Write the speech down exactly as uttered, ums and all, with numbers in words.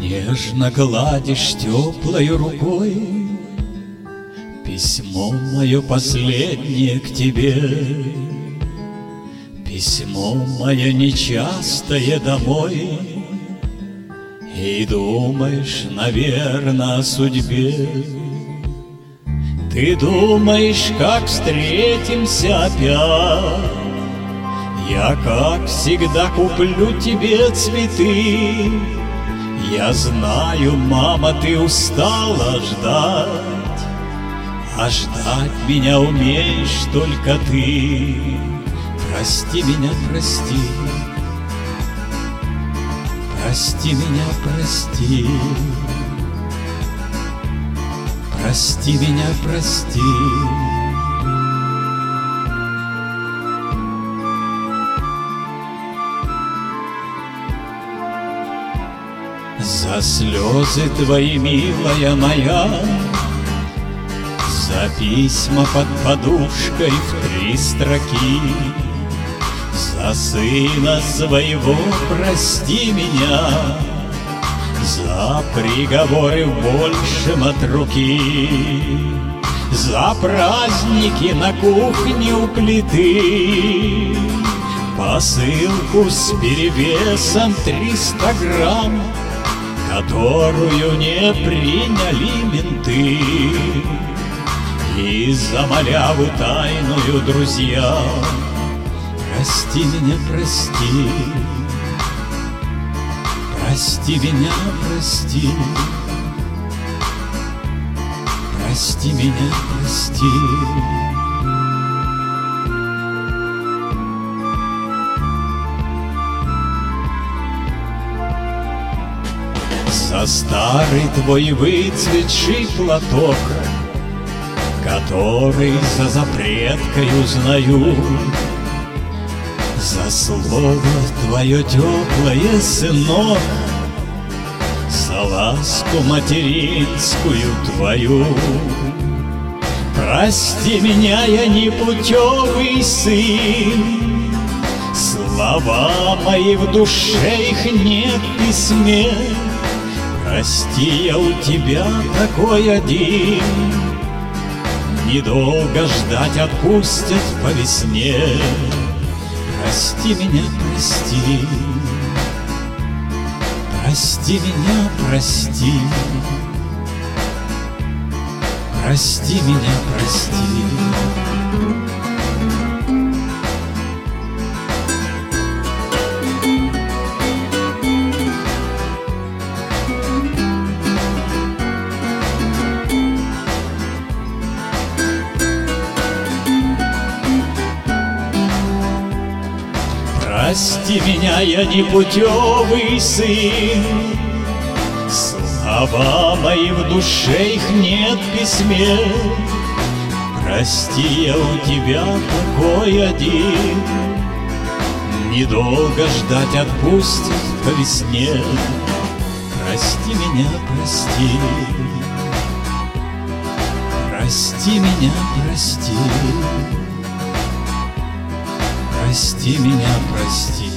Нежно гладишь теплой рукой письмо мое последнее к тебе, письмо мое нечастое домой. И думаешь, наверно, о судьбе. Ты думаешь, как встретимся опять. Я, как всегда, куплю тебе цветы. Я знаю, мама, ты устала ждать, а ждать меня умеешь только ты. Прости меня, прости, прости меня, прости, прости меня, прости. За слезы твои, милая моя, за письма под подушкой в три строки, за сына своего прости меня, за приговоры в большем от руки, за праздники на кухне у плиты, посылку с перевесом триста грамм, которую не приняли менты. И за маляву тайную, друзья, прости меня, прости, прости меня, прости, прости меня, прости. За старый твой выцветший платок, который за запреткой узнаю, за слово твое теплое, сынок, за ласку материнскую твою. Прости меня, я непутевый сын, слова мои в душе, их нет в письме. Прости, я у тебя такой один, недолго ждать отпустят по весне. Прости меня, прости, прости меня, прости, прости меня, прости. Прости меня, я непутевый сын, слова мои в душе, их нет в письме. Прости, я у тебя такой один, недолго ждать отпустят по весне. Прости меня, прости, прости меня, прости, прости меня, прости.